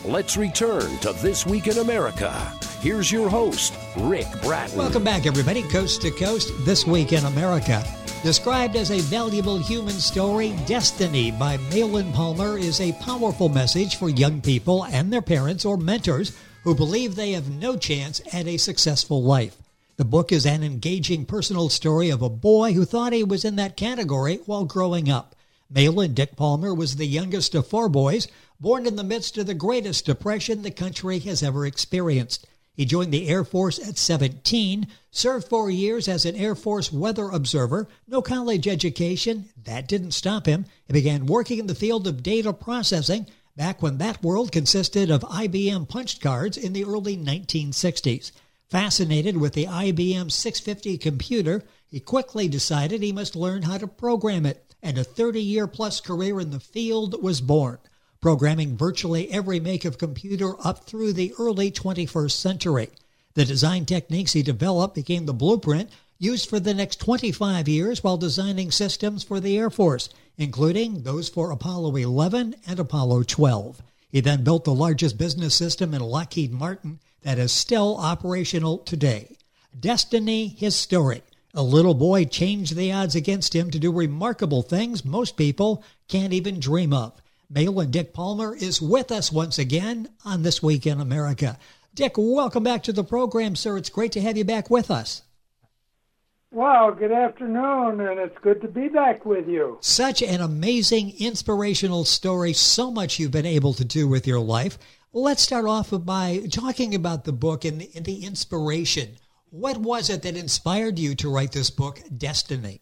Let's return to This Week in America. Here's your host, Rick Bratton. Welcome back, everybody. Coast to Coast, This Week in America. Described as a valuable human story, Destiny by Malin Palmer is a powerful message for young people and their parents or mentors who believe they have no chance at a successful life. The book is an engaging personal story of a boy who thought he was in that category while growing up. Malin Dick Palmer was the youngest of 4 boys, born in the midst of the greatest depression the country has ever experienced. He joined the Air Force at 17, served 4 years as an Air Force weather observer, no college education. That didn't stop him. He began working in the field of data processing back when that world consisted of IBM punched cards in the early 1960s. Fascinated with the IBM 650 computer, he quickly decided he must learn how to program it, and a 30-year-plus career in the field was born, programming virtually every make of computer up through the early 21st century. The design techniques he developed became the blueprint used for the next 25 years while designing systems for the Air Force, including those for Apollo 11 and Apollo 12. He then built the largest business system in Lockheed Martin that is still operational today. Destiny, his story. A little boy changed the odds against him to do remarkable things most people can't even dream of. Malin Dick Palmer is with us once again on This Week in America. Dick, welcome back to the program, sir. It's great to have you back with us. Well, good afternoon, and it's good to be back with you. Such an amazing, inspirational story, so much you've been able to do with your life. Let's start off by talking about the book and the inspiration. What was it that inspired you to write this book, Destiny?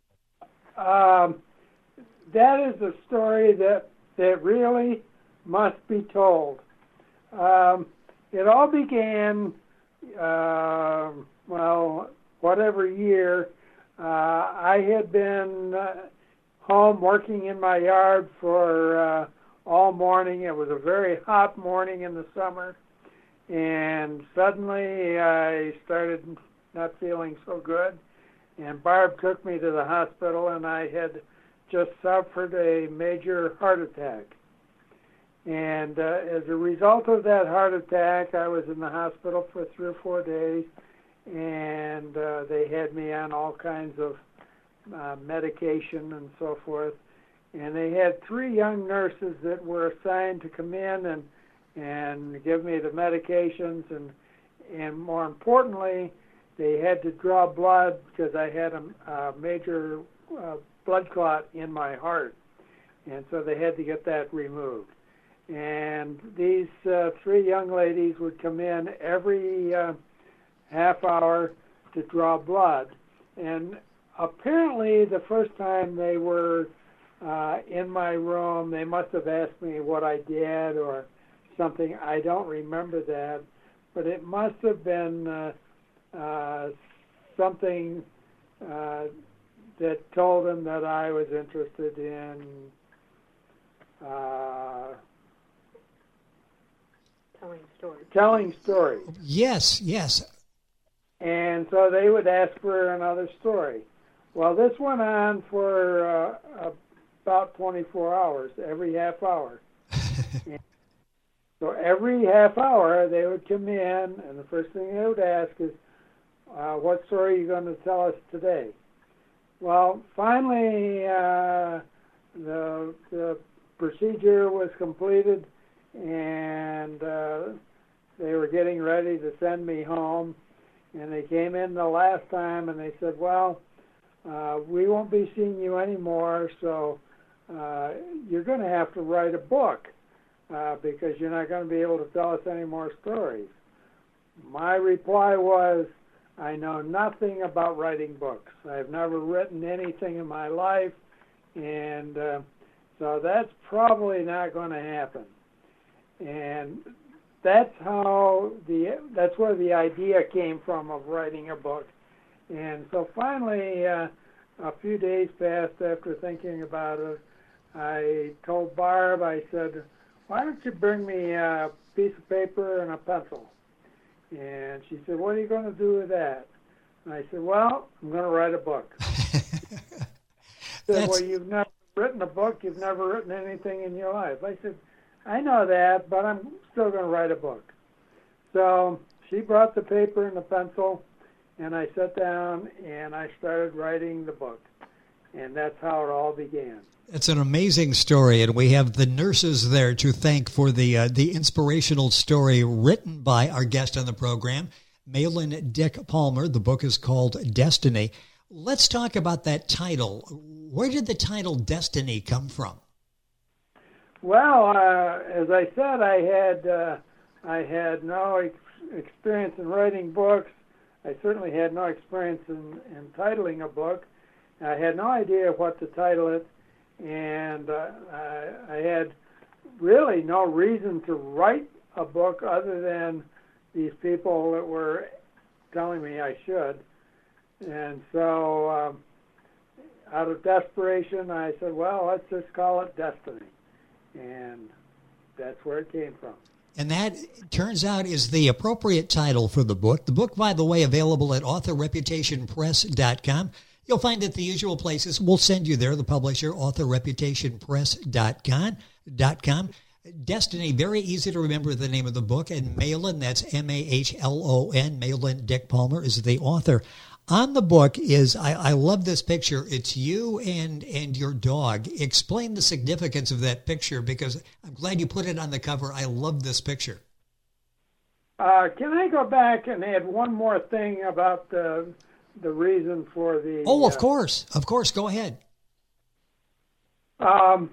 That is a story that really must be told. It all began, whatever year. I had been home working in my yard for all morning. It was a very hot morning in the summer. And suddenly I started not feeling so good, and Barb took me to the hospital, and I had just suffered a major heart attack. And as a result of that heart attack, I was in the hospital for 3 or 4 days, and they had me on all kinds of medication and so forth. And they had 3 young nurses that were assigned to come in and give me the medications, and more importantly, they had to draw blood because I had a major blood clot in my heart, and so they had to get that removed. And these 3 young ladies would come in every half hour to draw blood, and apparently the first time they were in my room, they must have asked me what I did or something. I don't remember that, but it must have been something that told them that I was interested in telling stories. Yes, yes. And so they would ask for another story. Well, this went on for about 24 hours, every half hour. So every half hour they would come in, and the first thing they would ask is, what story are you going to tell us today? Well, finally, the procedure was completed, and they were getting ready to send me home. And they came in the last time, and they said, well, we won't be seeing you anymore, so you're going to have to write a book. Because you're not going to be able to tell us any more stories. My reply was, I know nothing about writing books. I've never written anything in my life, and so that's probably not going to happen. And that's where the idea came from of writing a book. And so finally, a few days passed after thinking about it. I told Barb, I said, why don't you bring me a piece of paper and a pencil? And she said, what are you going to do with that? And I said, well, I'm going to write a book. She said, well, you've never written a book. You've never written anything in your life. I said, I know that, but I'm still going to write a book. So she brought the paper and the pencil, and I sat down and I started writing the book. And that's how it all began. It's an amazing story, and we have the nurses there to thank for the inspirational story written by our guest on the program, Mahlon Dick Palmer. The book is called Destiny. Let's talk about that title. Where did the title Destiny come from? Well, as I said, I had no experience in writing books. I certainly had no experience in titling a book. I had no idea what to title it, and I had really no reason to write a book other than these people that were telling me I should. And so out of desperation, I said, well, let's just call it Destiny. And that's where it came from. And that, turns out, is the appropriate title for the book. The book, by the way, available at authorreputationpress.com. You'll find it the usual places. We'll send you there, the publisher, authorreputationpress.com. Destiny, very easy to remember the name of the book. And Mahlon, that's Mahlon, Mahlon Dick Palmer is the author. On the book is, I love this picture. It's you and your dog. Explain the significance of that picture, because I'm glad you put it on the cover. I love this picture. Can I go back and add one more thing about the reason for the... Oh, of course. Of course. Go ahead. Hold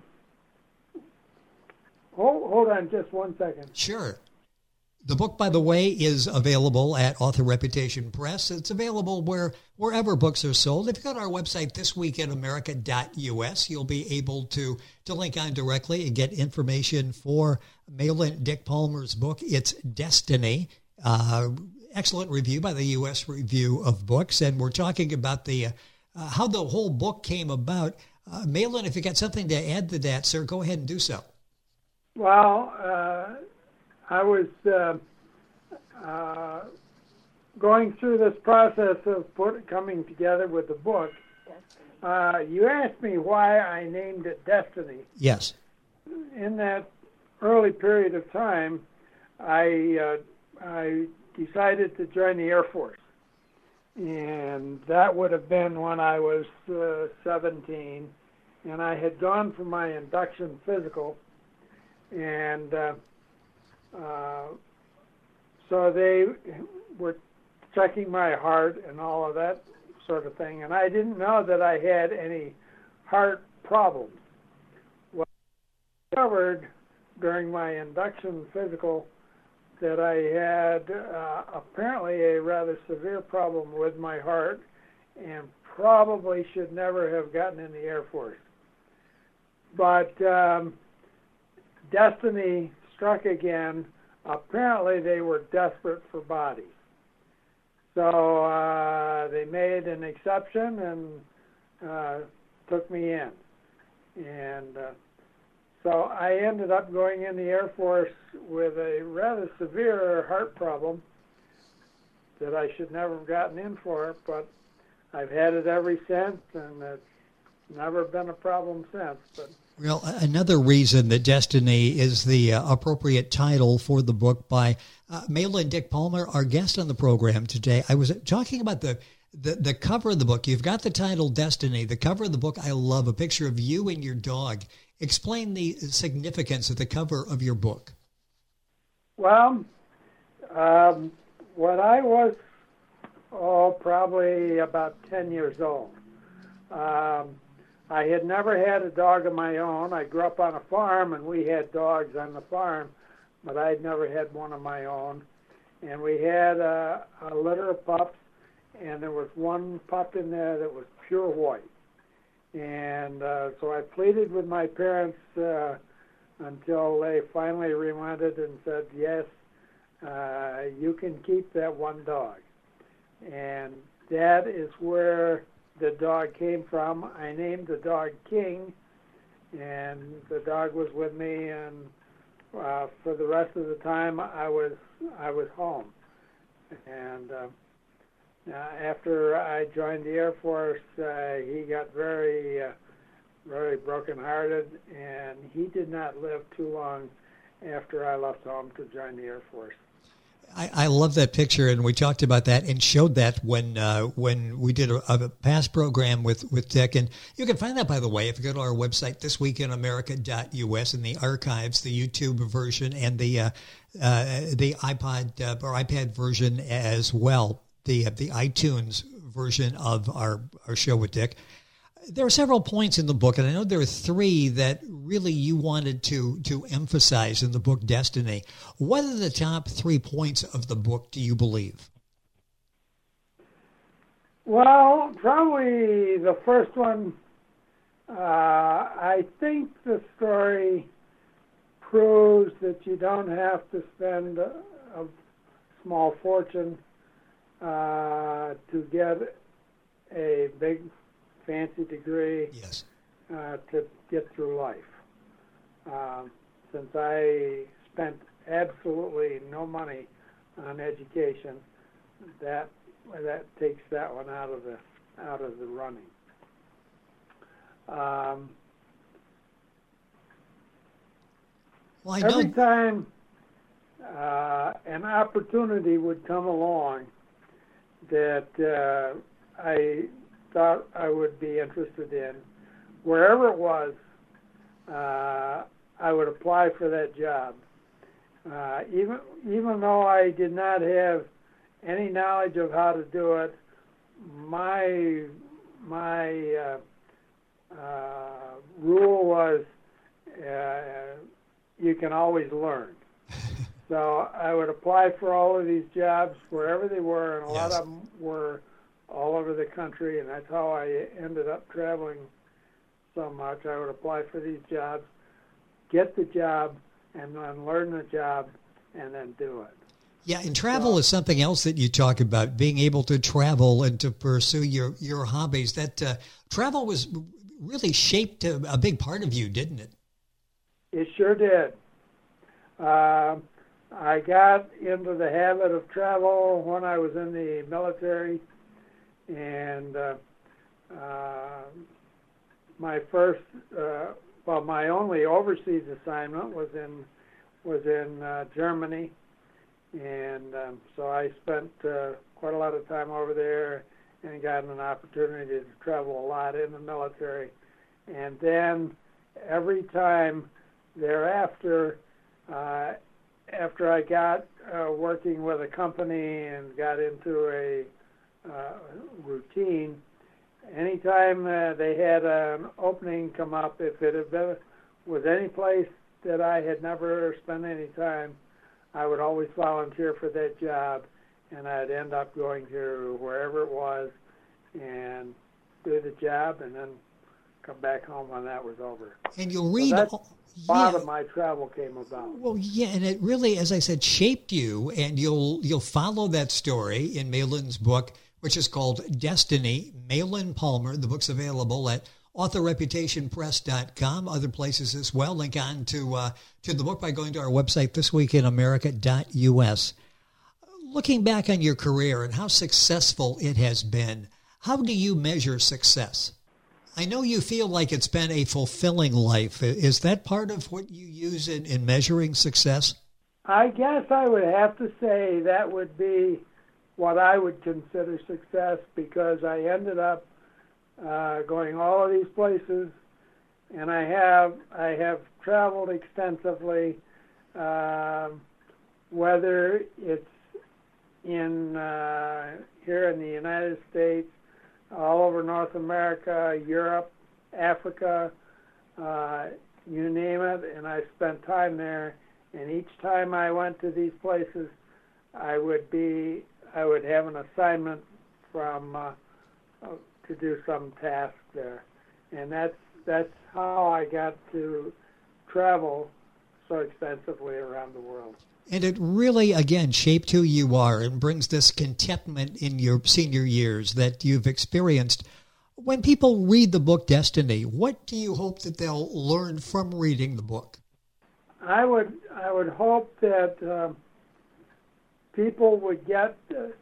on just 1 second. Sure. The book, by the way, is available at Author Reputation Press. It's available wherever books are sold. If you go to our website, thisweekinamerica.us, you'll be able to link on directly and get information for Mahlon Dick Palmer's book. It's Destiny. Excellent review by the U.S. Review of Books. And we're talking about the how the whole book came about. Mahlon, if you got something to add to that, sir, go ahead and do so. Well, I was going through this process of coming together with the book. You asked me why I named it Destiny. Yes. In that early period of time, I decided to join the Air Force. And that would have been when I was 17. And I had gone for my induction physical. And so they were checking my heart and all of that sort of thing. And I didn't know that I had any heart problems. Well, I discovered during my induction physical that I had apparently a rather severe problem with my heart and probably should never have gotten in the Air Force. But Destiny struck again. Apparently they were desperate for bodies. So they made an exception and took me in. And so I ended up going in the Air Force with a rather severe heart problem that I should never have gotten in for, but I've had it ever since, and it's never been a problem since. But well, another reason that Destiny is the appropriate title for the book by Mahlon Dick Palmer, our guest on the program today. I was talking about the cover of the book. You've got the title Destiny. The cover of the book, I love, a picture of you and your dog. Explain the significance of the cover of your book. Well, when I was, probably about 10 years old, I had never had a dog of my own. I grew up on a farm, and we had dogs on the farm, but I'd never had one of my own. And we had a litter of pups, and there was one pup in there that was pure white. And so I pleaded with my parents until they finally relented and said, yes, you can keep that one dog. And that is where the dog came from. I named the dog King, and the dog was with me, and for the rest of the time I was home. And after I joined the Air Force, he got very brokenhearted, and he did not live too long after I left home to join the Air Force. I love that picture, and we talked about that and showed that when we did a past program with Dick. And you can find that, by the way, if you go to our website, thisweekinamerica.us, in the archives, the YouTube version and the iPod or iPad version as well, the iTunes version of our show with Dick. There are several points in the book, and I know there are three that really you wanted to emphasize in the book Destiny. What are the top 3 points of the book, do you believe? Well, probably the first one, I think the story proves that you don't have to spend a small fortune to get a big fancy degree. Yes. To get through life. Since I spent absolutely no money on education, that takes that one out of the running. Well, I know. Every time an opportunity would come along that I thought I would be interested in, wherever it was, I would apply for that job. Even though I did not have any knowledge of how to do it, my rule was you can always learn. So I would apply for all of these jobs wherever they were, and a lot of them were all over the country, and that's how I ended up traveling so much. I would apply for these jobs, get the job, and then learn the job, and then do it. Yeah, and travel is something else that you talk about, being able to travel and to pursue your hobbies. That travel was really shaped a big part of you, didn't it? It sure did. I got into the habit of travel when I was in the military, and my first, my only overseas assignment was in Germany, and so I spent quite a lot of time over there and got an opportunity to travel a lot in the military. And then every time thereafter, after I got working with a company and got into a routine, anytime they had an opening come up, if it had been was any place that I had never spent any time, I would always volunteer for that job, and I'd end up going to wherever it was and do the job, and then come back home when that was over. And you'll read. So that's a lot of my travel came about. Well, yeah, and it really, as I said, shaped you, and you'll follow that story in Mahlon's book, which is called Destiny. Mahlon Palmer. The book's available at authorreputationpress.com, other places as well. Link on to the book by going to our website, thisweekinamerica.us. Looking back on your career and how successful it has been, how do you measure success? I know you feel like it's been a fulfilling life. Is that part of what you use in measuring success? I guess I would have to say that would be what I would consider success, because I ended up going all of these places, and I have traveled extensively, whether it's in here in the United States, all over North America, Europe, Africa, you name it, and I spent time there. And each time I went to these places, I would have an assignment from to do some task there, and that's how I got to travel so extensively around the world. And it really, again, shaped who you are and brings this contentment in your senior years that you've experienced. When people read the book Destiny, what do you hope that they'll learn from reading the book? I would hope that people would get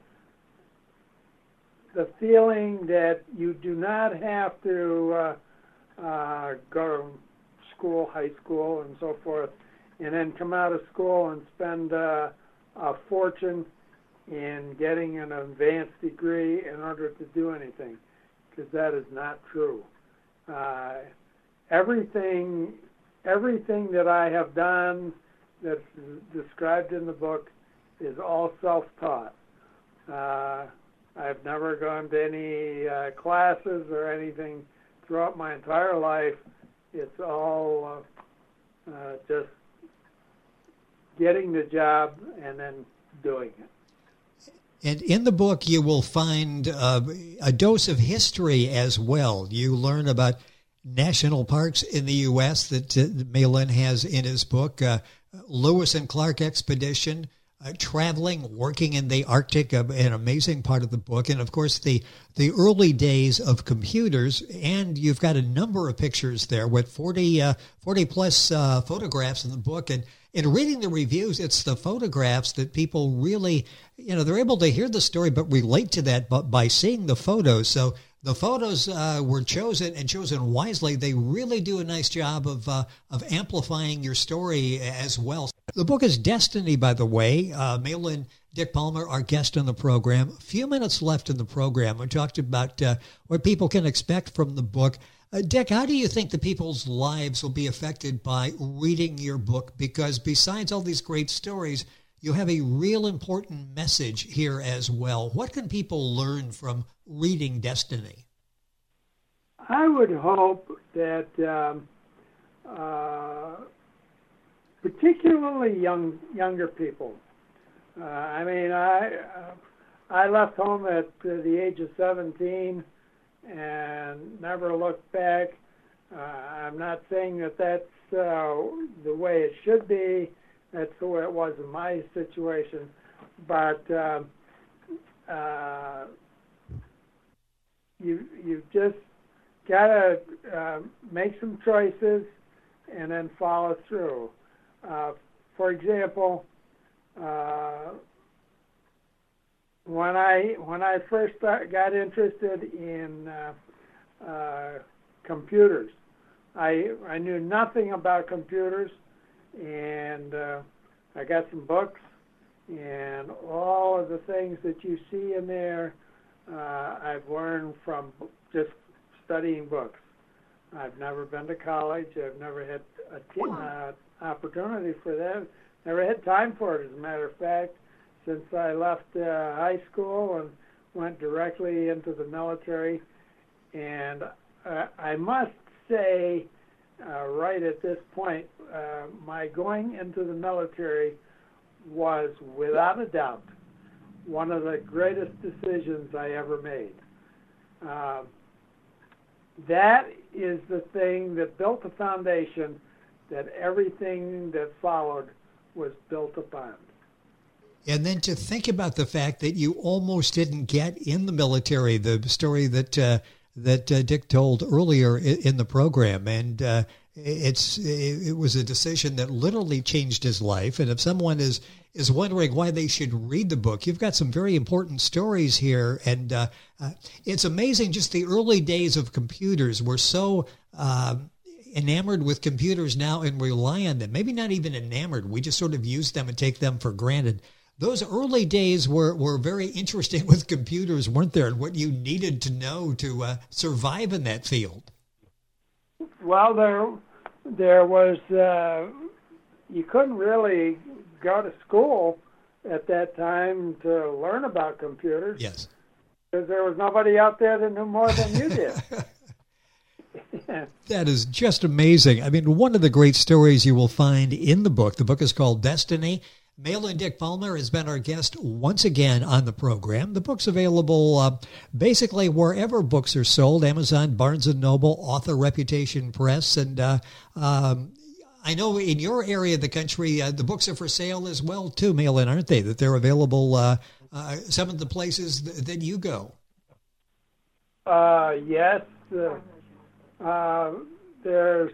the feeling that you do not have to go to school, high school, and so forth, and then come out of school and spend a fortune in getting an advanced degree in order to do anything, because that is not true. Everything that I have done that's described in the book is all self-taught. I've never gone to any classes or anything throughout my entire life. It's all just getting the job and then doing it. And in the book, you will find a dose of history as well. You learn about national parks in the U.S. that Malin has in his book, Lewis and Clark Expedition, traveling, working in the Arctic, an amazing part of the book. And, of course, the early days of computers. And you've got a number of pictures there with 40-plus photographs in the book. And in reading the reviews, it's the photographs that people really, they're able to hear the story but relate to that by seeing the photos. So the photos were chosen wisely. They really do a nice job of amplifying your story as well. The book is Destiny, by the way. Malin Dick Palmer, our guest on the program. A few minutes left in the program. We talked about what people can expect from the book. Dick, how do you think the people's lives will be affected by reading your book? Because besides all these great stories, you have a real important message here as well. What can people learn from reading Destiny? I would hope that particularly younger people. I left home at the age of 17 and never looked back. I'm not saying that that's the way it should be. That's the way it was in my situation. But you just got to make some choices and then follow through. For example, when I first got interested in computers, I knew nothing about computers, and I got some books, and all of the things that you see in there, I've learned from just studying books. I've never been to college. I've never had an opportunity for that. Never had time for it, as a matter of fact, since I left high school and went directly into the military. And I must say, right at this point, my going into the military was, without a doubt, one of the greatest decisions I ever made. That is the thing that built the foundation that everything that followed was built upon. And then to think about the fact that you almost didn't get in the military, the story that Dick told earlier in the program, and it was a decision that literally changed his life. And if someone is wondering why they should read the book, you've got some very important stories here, and it's amazing. Just the early days of computers were so enamored with computers now and rely on them. Maybe not even enamored. We just sort of use them and take them for granted. Those early days were very interesting with computers, weren't there, and what you needed to know to survive in that field? Well, there was, you couldn't really go to school at that time to learn about computers. Yes. Because there was nobody out there that knew more than you did. That is just amazing. I mean, one of the great stories you will find in the book is called Destiny. Malin Dick Palmer has been our guest once again on the program. The book's available basically wherever books are sold, Amazon, Barnes & Noble, Author Reputation Press. And I know in your area of the country, the books are for sale as well, too, Malin, aren't they? That they're available some of the places that you go. Yes. There's...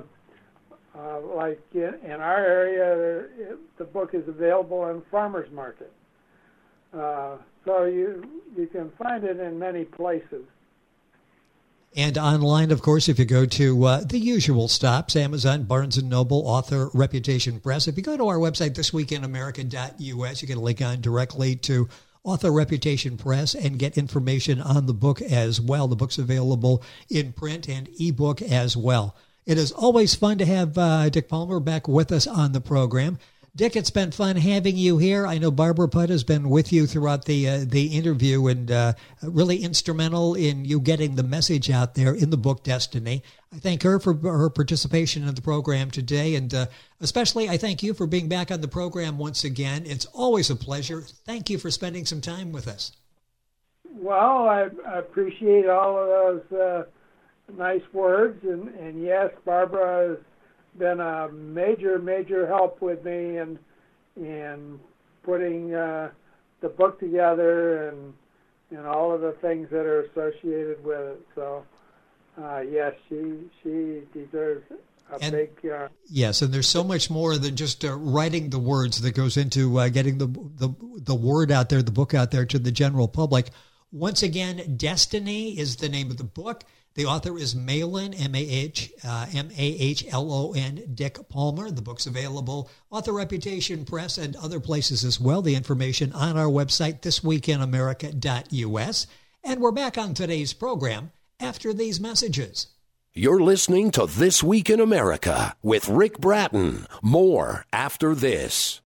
like in our area, the book is available in farmers market. So you can find it in many places. And online, of course, if you go to the usual stops, Amazon, Barnes & Noble, Author, Reputation Press. If you go to our website, thisweekinamerica.us, you get a link on directly to Author, Reputation Press and get information on the book as well. The book's available in print and ebook as well. It is always fun to have Dick Palmer back with us on the program. Dick, it's been fun having you here. I know Barbara Putt has been with you throughout the interview and really instrumental in you getting the message out there in the book Destiny. I thank her for her participation in the program today, and especially I thank you for being back on the program once again. It's always a pleasure. Thank you for spending some time with us. Well, I appreciate all of those nice words, and yes, Barbara has been a major help with me in putting the book together and all of the things that are associated with it. So, yes, she deserves a big... Yes, and there's so much more than just writing the words that goes into getting the word out there, the book out there to the general public. Once again, Destiny is the name of the book. The author is Mahlon, M-A-H-L-O-N, Dick Palmer. The book's available, Author Reputation Press, and other places as well. The information on our website, thisweekinamerica.us. And we're back on today's program after these messages. You're listening to This Week in America with Rick Bratton. More after this.